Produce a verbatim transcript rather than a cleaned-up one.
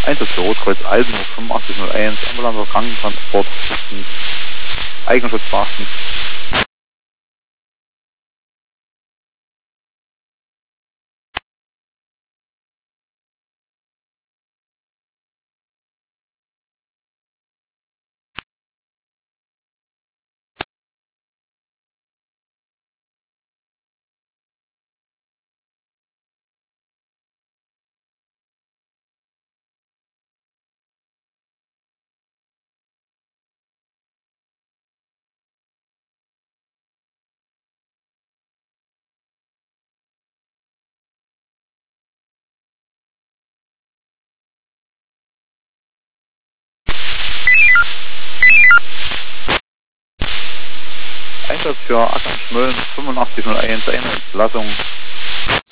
Einsatz für Rotkreuz Altenhof fünfundachtzig null eins, ambulanter Krankentransport und Eigenschutz beachten. Einsatz für Ackern Schmölln fünfundachtzig null eins, eine Entlassung.